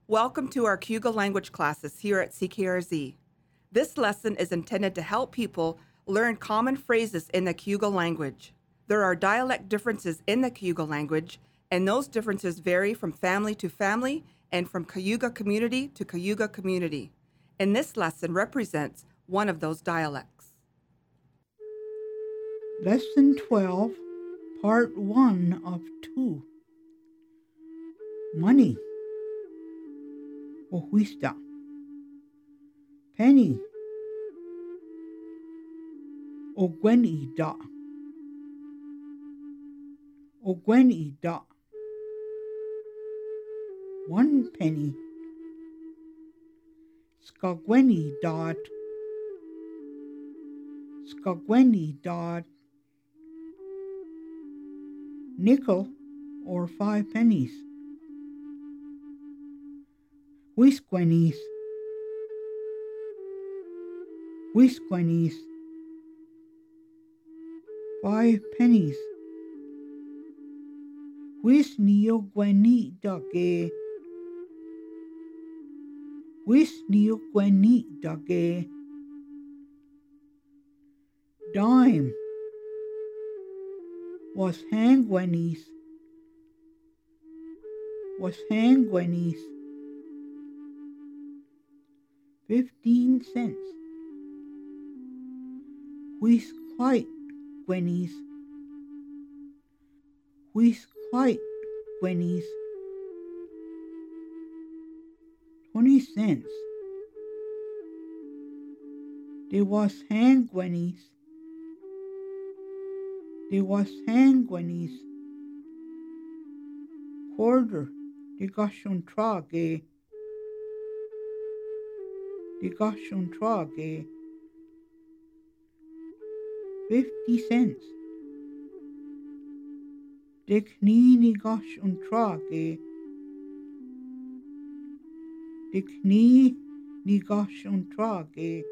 Welcome to our Cayuga language classes here at CKRZ. This lesson is intended to help people learn common phrases in the Cayuga language. There are dialect differences in the Cayuga language, and those differences vary from family to family and from Cayuga community to Cayuga community. And this lesson represents one of those dialects. Lesson 12, Part 1 of 2. Money. Ohuista. Penny. Ogweni da. Ogweni da. 1 penny. Skagweni dot. Skagweni dot. Nickel or 5 pennies. Whiskwennies. Whiskwennies. 5 pennies. Wisniogweni dage. Wisniogweni dage. Dime was hangwennies. Was hangwennies. 15 cents. Whis quite gwennies. Whis quite gwennies. 20 cents. There was hangwennies. There was hangwennies. Quarter. De gashon trage. De gashon trage. 50 cents. De knee gashon trage. De knee gashon trage.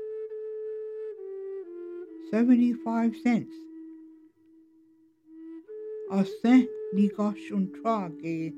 75 cents. A cent gashon trage.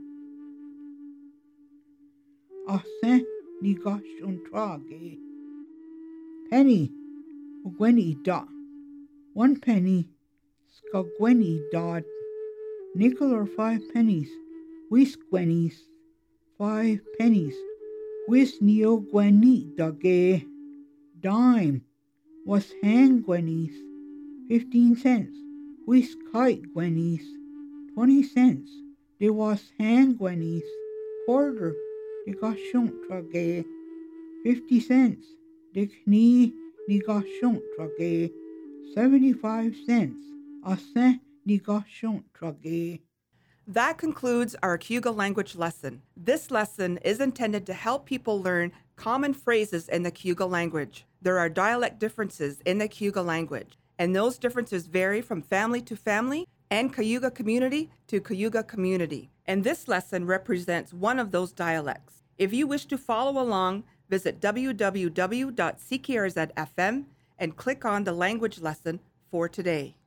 A cent gashon trage. Penny. Ogweni dot. 1 penny. Skagweni dot. Nickel or 5 pennies. Whiskwennies. 5 pennies. Wisniogweni dage. Dime was hangwennies. 15 cents. Whiskite gwennies. 20 cents. There was hangwennies. Quarter. De gashon trage. 50 cents. De knee gashon trage. 75 cents. A cent gashon trage. That concludes our Cayuga language lesson. This lesson is intended to help people learn common phrases in the Cayuga language. There are dialect differences in the Cayuga language, and those differences vary from family to family and Cayuga community to Cayuga community. And this lesson represents one of those dialects. If you wish to follow along, visit www.ckrz.fm and click on the language lesson for today.